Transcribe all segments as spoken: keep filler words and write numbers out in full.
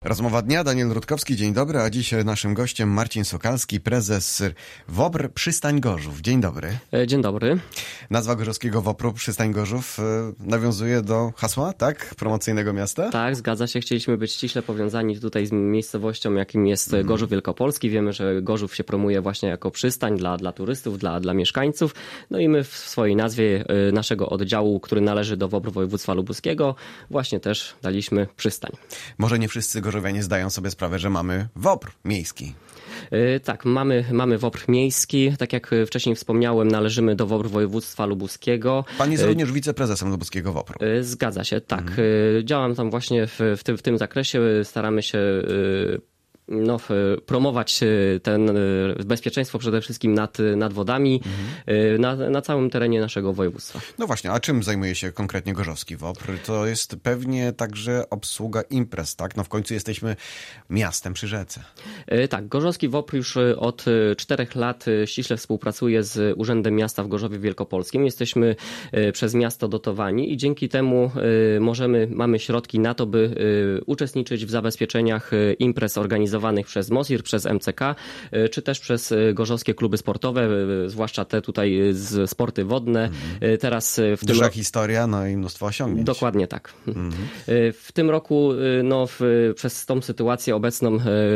Rozmowa dnia, Daniel Rutkowski, dzień dobry, a dziś naszym gościem Marcin Sokalski, prezes WOPR Przystań Gorzów. Dzień dobry. Dzień dobry. Nazwa gorzowskiego WOPR-u Przystań Gorzów nawiązuje do hasła, tak? Promocyjnego miasta? Tak, zgadza się. Chcieliśmy być ściśle powiązani tutaj z miejscowością, jakim jest mm. Gorzów Wielkopolski. Wiemy, że Gorzów się promuje właśnie jako przystań dla, dla turystów, dla, dla mieszkańców. No i my w swojej nazwie naszego oddziału, który należy do WOPR województwa lubuskiego, właśnie też daliśmy przystań. Może nie wszyscy gorzowianie zdają sobie sprawę, że mamy WOPR miejski. Yy, tak, mamy, mamy WOPR miejski. Tak jak wcześniej wspomniałem, należymy do WOPR województwa lubuskiego. Pan jest yy, również wiceprezesem lubuskiego WOPR-u. Yy, zgadza się, tak. Mhm. Yy, działam tam właśnie w, w, tym, w tym zakresie. Staramy się yy, No, promować ten bezpieczeństwo przede wszystkim nad, nad wodami mhm. na, na całym terenie naszego województwa. No właśnie, a czym zajmuje się konkretnie gorzowski WOPR? To jest pewnie także obsługa imprez, tak? No w końcu jesteśmy miastem przy rzece. Tak, gorzowski WOPR już od czterech lat ściśle współpracuje z Urzędem Miasta w Gorzowie Wielkopolskim. Jesteśmy przez miasto dotowani i dzięki temu możemy, mamy środki na to, by uczestniczyć w zabezpieczeniach imprez organizowanych przez MOSIR, przez M C K, czy też przez gorzowskie kluby sportowe, zwłaszcza te tutaj z sporty wodne. Mhm. Teraz w Duża tym... historia, no i mnóstwo osiągnięć. Dokładnie tak. Mhm. W tym roku no, w, przez tą sytuację obecną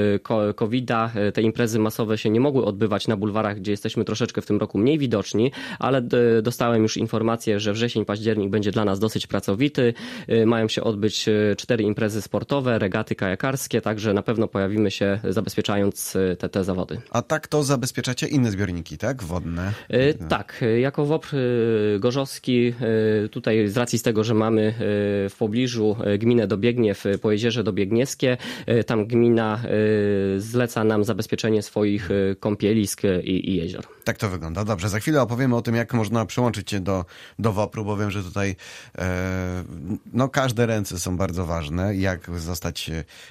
kowida te imprezy masowe się nie mogły odbywać na bulwarach, gdzie jesteśmy troszeczkę w tym roku mniej widoczni, ale dostałem już informację, że wrzesień, październik będzie dla nas dosyć pracowity. Mają się odbyć cztery imprezy sportowe, regaty kajakarskie, także na pewno pojawimy się zabezpieczając te, te zawody. A tak to zabezpieczacie inne zbiorniki, tak? Wodne? Yy, tak. Jako WOPR gorzowski, yy, tutaj z racji z tego, że mamy yy, w pobliżu gminę Dobiegniew, po jeziorze Dobiegniewskie, yy, tam gmina yy, zleca nam zabezpieczenie swoich yy, kąpielisk i, i jezior. Tak to wygląda. Dobrze, za chwilę opowiemy o tym, jak można przyłączyć się do, do WOPR-u, bo wiem, że tutaj e, no, każde ręce są bardzo ważne, jak zostać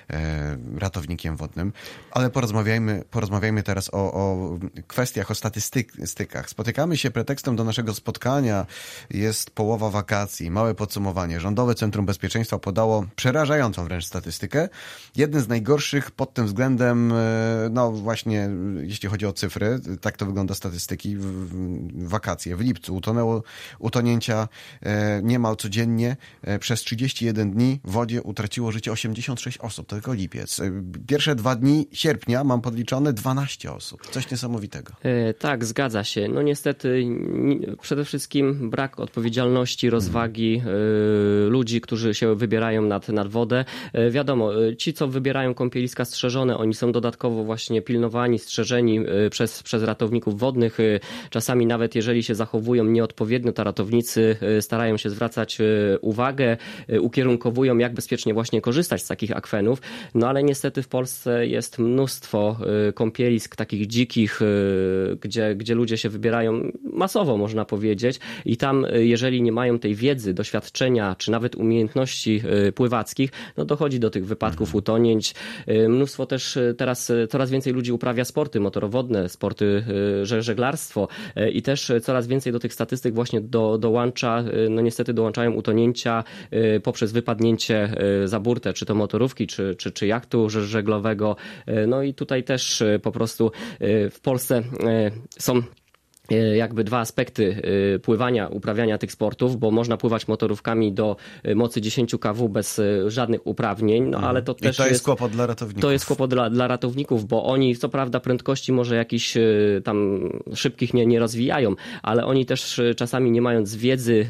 e, ratownikiem wodnym. Ale porozmawiajmy, porozmawiajmy teraz o, o kwestiach, o statystykach. Spotykamy się pretekstem do naszego spotkania. Jest połowa wakacji, małe podsumowanie. Rządowe Centrum Bezpieczeństwa podało przerażającą wręcz statystykę. Jeden z najgorszych pod tym względem, no właśnie, jeśli chodzi o cyfry, tak to wygląda statystyki. W, w wakacje, w lipcu utonęło utonięcia e, niemal codziennie. E, przez trzydzieści jeden dni w wodzie utraciło życie osiemdziesiąt sześć osób. To tylko lipiec. Pierwsze dwa dni sierpnia mam podliczone dwanaście osób. Coś niesamowitego. E, tak, zgadza się. No niestety przede wszystkim brak odpowiedzialności, rozwagi hmm. e, ludzi, którzy się wybierają nad, nad wodę. E, wiadomo, ci, co wybierają kąpieliska strzeżone, oni są dodatkowo właśnie pilnowani, strzeżeni e, przez, przez ratowników wodnych. E, czasami nawet jeżeli się zachowują nieodpowiednio, to ratownicy e, starają się zwracać e, uwagę, e, ukierunkowują, jak bezpiecznie właśnie korzystać z takich akwenów. No ale niestety w Polsce jest mnóstwo kąpielisk takich dzikich, gdzie, gdzie ludzie się wybierają masowo, można powiedzieć. I tam, jeżeli nie mają tej wiedzy, doświadczenia, czy nawet umiejętności pływackich, no dochodzi do tych wypadków, mhm. utonięć. Mnóstwo też teraz, coraz więcej ludzi uprawia sporty motorowodne, sporty, żeglarstwo i też coraz więcej do tych statystyk właśnie do, dołącza, no niestety dołączają utonięcia poprzez wypadnięcie za burtę, czy to motorówki, czy, czy, czy jachtu żeglowego. No i tutaj też po prostu w Polsce są jakby dwa aspekty pływania, uprawiania tych sportów, bo można pływać motorówkami do mocy dziesięć kilowatów bez żadnych uprawnień, no ale to I też to jest, jest kłopot dla ratowników. To jest kłopot dla, dla ratowników, bo oni co prawda prędkości może jakichś tam szybkich nie, nie rozwijają, ale oni też czasami nie mając wiedzy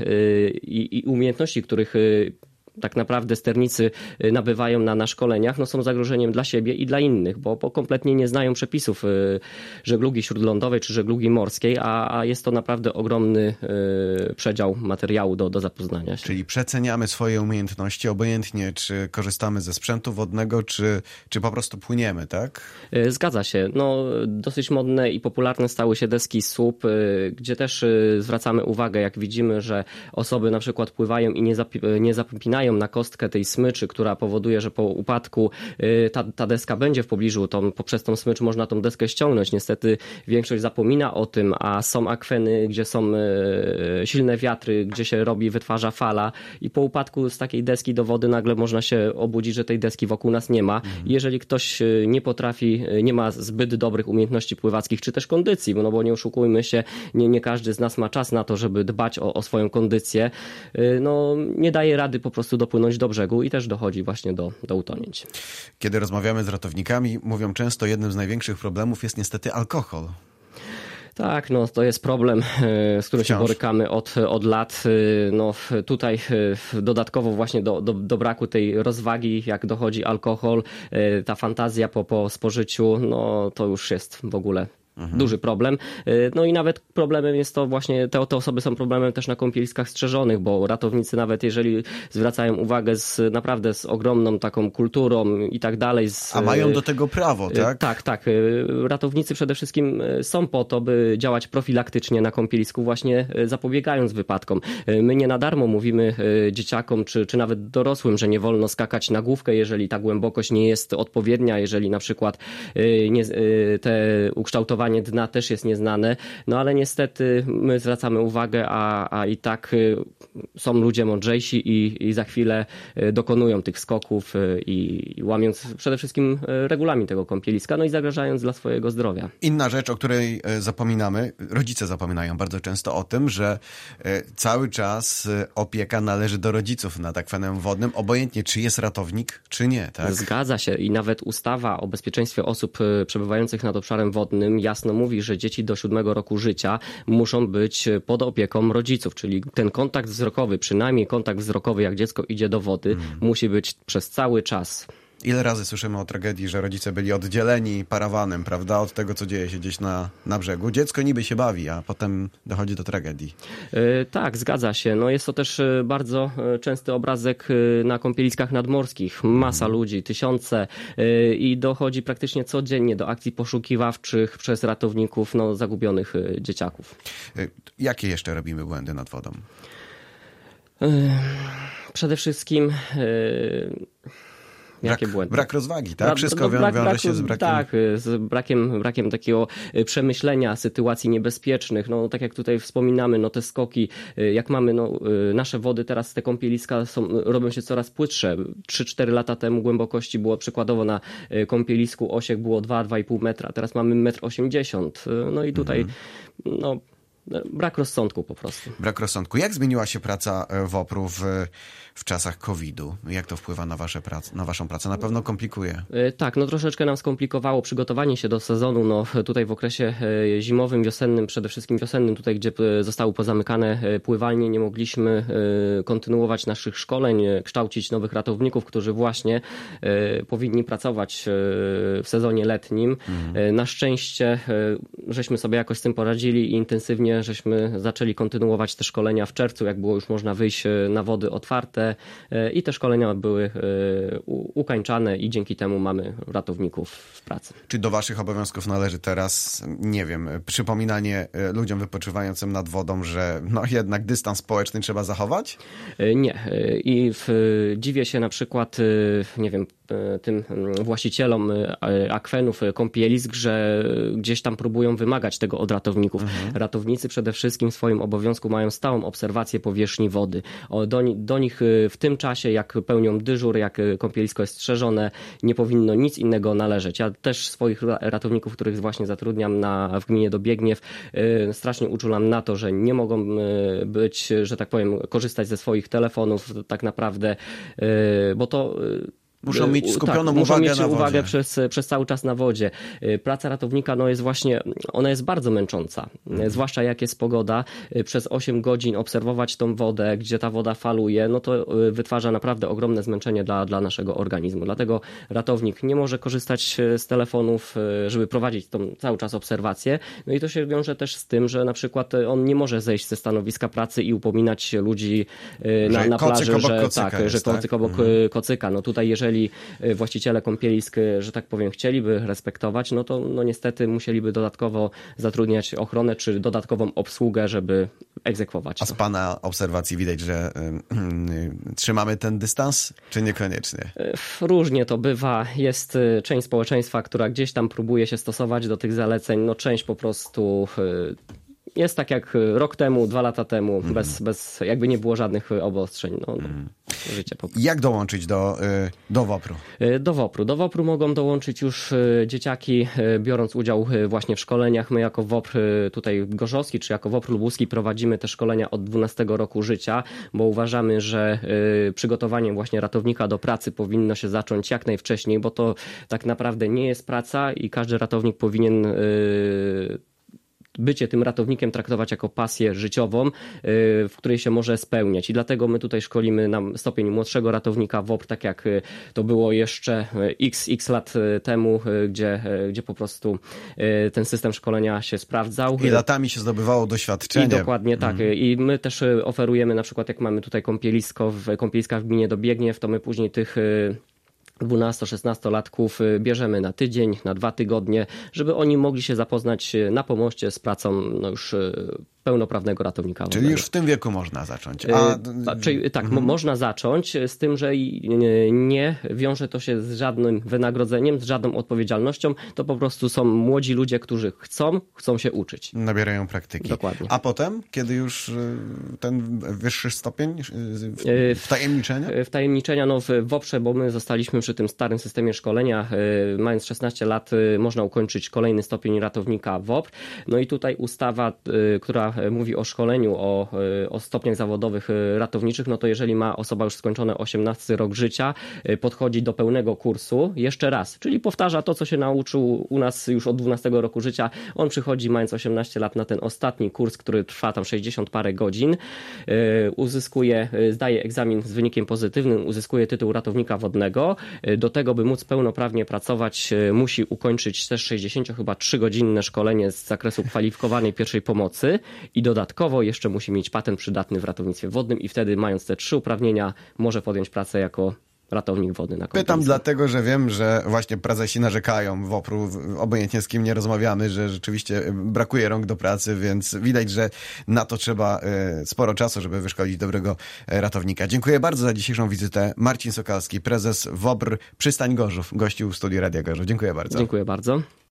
i, i umiejętności, których tak naprawdę sternicy nabywają na, na szkoleniach, no są zagrożeniem dla siebie i dla innych, bo, bo kompletnie nie znają przepisów żeglugi śródlądowej czy żeglugi morskiej, a, a jest to naprawdę ogromny y, przedział materiału do, do zapoznania się. Czyli przeceniamy swoje umiejętności, obojętnie czy korzystamy ze sprzętu wodnego, czy, czy po prostu płyniemy, tak? Zgadza się. No, dosyć modne i popularne stały się deski słup, y, gdzie też y, zwracamy uwagę, jak widzimy, że osoby na przykład pływają i nie, zap, nie zapinają znają na kostkę tej smyczy, która powoduje, że po upadku ta, ta deska będzie w pobliżu, tą, poprzez tą smycz można tą deskę ściągnąć. Niestety większość zapomina o tym, a są akweny, gdzie są silne wiatry, gdzie się robi, wytwarza fala i po upadku z takiej deski do wody nagle można się obudzić, że tej deski wokół nas nie ma. Mhm. Jeżeli ktoś nie potrafi, nie ma zbyt dobrych umiejętności pływackich, czy też kondycji, no bo nie oszukujmy się, nie, nie każdy z nas ma czas na to, żeby dbać o, o swoją kondycję, no nie daje rady po prostu dopłynąć do brzegu i też dochodzi właśnie do, do utonięć. Kiedy rozmawiamy z ratownikami, mówią często, jednym z największych problemów jest niestety alkohol. Tak, no to jest problem, z którym Wciąż. się borykamy od, od lat. No tutaj dodatkowo właśnie do, do, do braku tej rozwagi, jak dochodzi alkohol, ta fantazja po, po spożyciu, no to już jest w ogóle Mhm. duży problem. No i nawet problemem jest to właśnie, te, te osoby są problemem też na kąpieliskach strzeżonych, bo ratownicy nawet jeżeli zwracają uwagę z naprawdę z ogromną taką kulturą i tak dalej. Z, A mają do tego prawo, tak? Tak, tak. Ratownicy przede wszystkim są po to, by działać profilaktycznie na kąpielisku, właśnie zapobiegając wypadkom. My nie na darmo mówimy dzieciakom, czy, czy nawet dorosłym, że nie wolno skakać na główkę, jeżeli ta głębokość nie jest odpowiednia, jeżeli na przykład nie, te ukształtowane dna też jest nieznane, no ale niestety my zwracamy uwagę, a, a i tak są ludzie mądrzejsi i, i za chwilę dokonują tych skoków i, i łamiąc przede wszystkim regulamin tego kąpieliska, no i zagrażając dla swojego zdrowia. Inna rzecz, o której zapominamy, rodzice zapominają bardzo często o tym, że cały czas opieka należy do rodziców nad akwenem wodnym, obojętnie czy jest ratownik, czy nie. Tak? Zgadza się i nawet ustawa o bezpieczeństwie osób przebywających nad obszarem wodnym jasno mówi, że dzieci do siódmego roku życia muszą być pod opieką rodziców, czyli ten kontakt wzrokowy, przynajmniej kontakt wzrokowy, jak dziecko idzie do wody, hmm. musi być przez cały czas. Ile razy słyszymy o tragedii, że rodzice byli oddzieleni parawanem, prawda, od tego, co dzieje się gdzieś na, na brzegu. Dziecko niby się bawi, a potem dochodzi do tragedii. Yy, tak, zgadza się. No jest to też bardzo częsty obrazek na kąpieliskach nadmorskich. Masa mhm. ludzi, tysiące yy, i dochodzi praktycznie codziennie do akcji poszukiwawczych przez ratowników no, zagubionych dzieciaków. Yy, jakie jeszcze robimy błędy nad wodą? Yy, przede wszystkim... Yy... Jakie brak, błędy? Brak rozwagi, tak? Bra, Wszystko no, brak, wiąże brak, się z brakiem... Tak, z brakiem, brakiem takiego przemyślenia sytuacji niebezpiecznych. No tak jak tutaj wspominamy, no te skoki, jak mamy, no nasze wody teraz, te kąpieliska są, robią się coraz płytsze. trzy cztery lata temu głębokości było przykładowo na kąpielisku Osiek było dwa do dwóch i pół metra, teraz mamy metr osiemdziesiąt. No i tutaj, mhm. no... Brak rozsądku po prostu. Brak rozsądku. Jak zmieniła się praca WOPR-u w, w czasach kowida? Jak to wpływa na, wasze prac, na waszą pracę? Na pewno komplikuje. Tak, no troszeczkę nam skomplikowało przygotowanie się do sezonu. No tutaj w okresie zimowym, wiosennym, przede wszystkim wiosennym, tutaj gdzie zostały pozamykane pływalnie, nie mogliśmy kontynuować naszych szkoleń, kształcić nowych ratowników, którzy właśnie powinni pracować w sezonie letnim. Mhm. Na szczęście żeśmy sobie jakoś z tym poradzili i intensywnie żeśmy zaczęli kontynuować te szkolenia w czerwcu, jak było już można wyjść na wody otwarte i te szkolenia były ukończane i dzięki temu mamy ratowników w pracy. Czy do waszych obowiązków należy teraz, nie wiem, przypominanie ludziom wypoczywającym nad wodą, że no jednak dystans społeczny trzeba zachować? Nie. I w, dziwię się na przykład, nie wiem, tym właścicielom akwenów, kąpielisk, że gdzieś tam próbują wymagać tego od ratowników. Mhm. Ratownicy przede wszystkim w swoim obowiązku mają stałą obserwację powierzchni wody. Do, do nich w tym czasie, jak pełnią dyżur, jak kąpielisko jest strzeżone, nie powinno nic innego należeć. Ja też swoich ratowników, których właśnie zatrudniam na, w gminie Dobiegniew, strasznie uczulam na to, że nie mogą być, że tak powiem, korzystać ze swoich telefonów tak naprawdę, bo to Muszą mieć skupioną tak, muszą uwagę mieć na wodzie. uwagę przez, przez cały czas na wodzie. Praca ratownika no jest właśnie, ona jest bardzo męcząca. Mhm. Zwłaszcza jak jest pogoda. Przez osiem godzin obserwować tą wodę, gdzie ta woda faluje, no to wytwarza naprawdę ogromne zmęczenie dla, dla naszego organizmu. Dlatego ratownik nie może korzystać z telefonów, żeby prowadzić tą cały czas obserwację. No i to się wiąże też z tym, że na przykład on nie może zejść ze stanowiska pracy i upominać ludzi na, na plaży, że, tak, jest, że kocyk tak? obok mhm. kocyka. No tutaj jeżeli jeżeli właściciele kąpielisk, że tak powiem, chcieliby respektować, no to no niestety musieliby dodatkowo zatrudniać ochronę czy dodatkową obsługę, żeby egzekwować. A z pana obserwacji widać, że y, y, trzymamy ten dystans, czy niekoniecznie? Różnie to bywa. Jest część społeczeństwa, która gdzieś tam próbuje się stosować do tych zaleceń. No część po prostu jest tak jak rok temu, dwa lata temu, mm. bez, bez jakby nie było żadnych obostrzeń. No, no, mm. życie po prostu. Jak dołączyć do, do WOPR-u? Do WOPR-u. Do WOPR-u mogą dołączyć już dzieciaki, biorąc udział właśnie w szkoleniach. My jako WOPR tutaj gorzowski, czy jako WOPR lubuski prowadzimy te szkolenia od dwunastego roku życia, bo uważamy, że przygotowanie właśnie ratownika do pracy powinno się zacząć jak najwcześniej, bo to tak naprawdę nie jest praca i każdy ratownik powinien bycie tym ratownikiem traktować jako pasję życiową, w której się może spełniać. I dlatego my tutaj szkolimy na stopień młodszego ratownika WOPR, tak jak to było jeszcze x, x lat temu, gdzie, gdzie po prostu ten system szkolenia się sprawdzał. I latami się zdobywało doświadczenie. I dokładnie tak. Mm. I my też oferujemy, na przykład jak mamy tutaj kąpielisko, w, kąpieliska w gminie Dobiegniew, to my później tych dwunasto-szesnastolatków bierzemy na tydzień, na dwa tygodnie, żeby oni mogli się zapoznać na pomoście z pracą no już pełnoprawnego ratownika wodnego. Czyli już w tym wieku można zacząć. A... A, czyli, tak, mhm. można zacząć z tym, że nie wiąże to się z żadnym wynagrodzeniem, z żadną odpowiedzialnością. To po prostu są młodzi ludzie, którzy chcą, chcą się uczyć. Nabierają praktyki. Dokładnie. A potem, kiedy już ten wyższy stopień wtajemniczenia? Wtajemniczenia, no w WOPR-ze, bo my zostaliśmy przy tym starym systemie szkolenia. Mając szesnaście lat można ukończyć kolejny stopień ratownika WOPR. No i tutaj ustawa, która mówi o szkoleniu, o, o stopniach zawodowych ratowniczych, no to jeżeli ma osoba już skończone osiemnasty rok życia, podchodzi do pełnego kursu jeszcze raz, czyli powtarza to, co się nauczył u nas już od dwunastego roku życia. On przychodzi mając osiemnaście lat na ten ostatni kurs, który trwa tam sześćdziesiąt parę godzin, uzyskuje, zdaje egzamin z wynikiem pozytywnym, uzyskuje tytuł ratownika wodnego. Do tego, by móc pełnoprawnie pracować, musi ukończyć też sześćdziesiąt chyba trzy godzinne szkolenie z zakresu kwalifikowanej pierwszej pomocy. I dodatkowo jeszcze musi mieć patent przydatny w ratownictwie wodnym i wtedy, mając te trzy uprawnienia, może podjąć pracę jako ratownik wodny na kąpielisku. Pytam dlatego, że wiem, że właśnie prezesi narzekają w WOPR-u, obojętnie z kim nie rozmawiamy, że rzeczywiście brakuje rąk do pracy, więc widać, że na to trzeba sporo czasu, żeby wyszkolić dobrego ratownika. Dziękuję bardzo za dzisiejszą wizytę. Marcin Sokalski, prezes WOPR Przystań Gorzów, gościł w studiu Radia Gorzów. Dziękuję bardzo. Dziękuję bardzo.